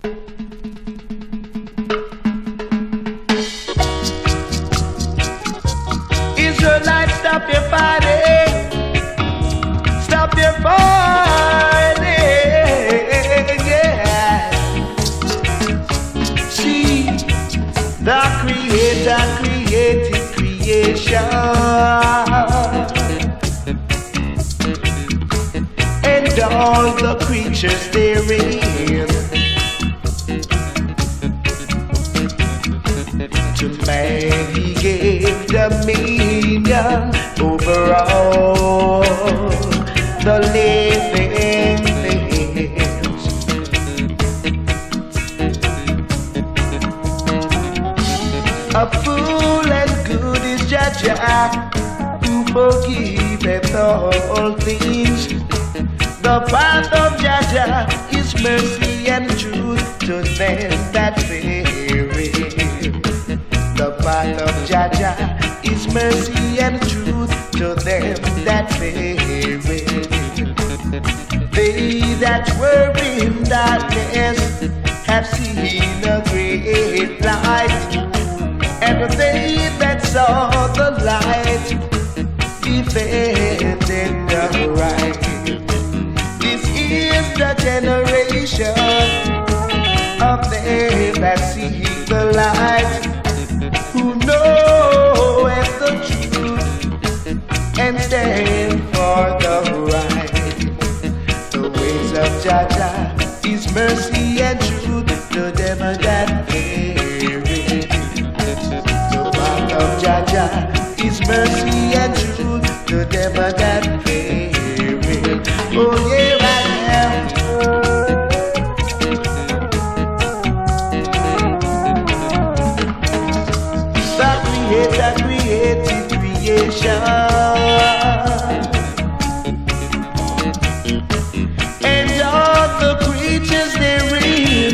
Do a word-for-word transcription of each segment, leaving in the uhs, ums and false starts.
Israelites, stop your fighting, stop your fighting, yeah. See, the Creator created creation, and all the creatures therein. To man he gave dominion over all the living things. A fool and good is Jah Jah, who forgiveth all things. The path of Jah Jah is mercy and truth to them that fear it. The path of Jah Jah is mercy and truth to them that fear it. They that were in darkness have seen a great light, and they that saw the light defended the right. This is the generation of them that seek the light, who knoweth the truth and stand for the right. The ways of Jah Jah is mercy and truth to them that fear it. The path of Jah Jah is mercy and truth to them that fear it. Oh yeah, I am. Creator created creation, and all the creatures therein.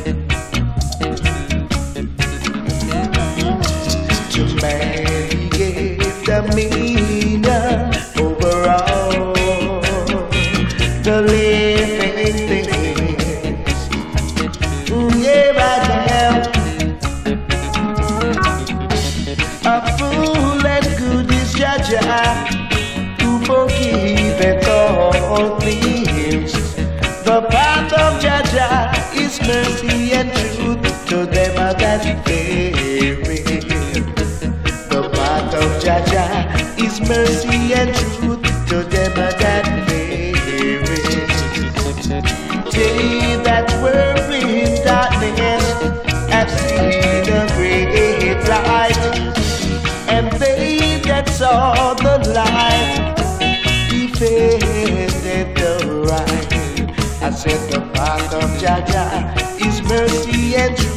To man he gave dominion over all the living things. Yeah, I am. A fool and good is Jah Jah, who forgiveth all things. The path of Jah Jah is mercy and truth to them that fear it. The path of Jah Jah is mercy and truth to them that fear it. They that were in darkness have seen a great light, and they that saw the light defended the right. I said the path of Jah Jah is mercy and truth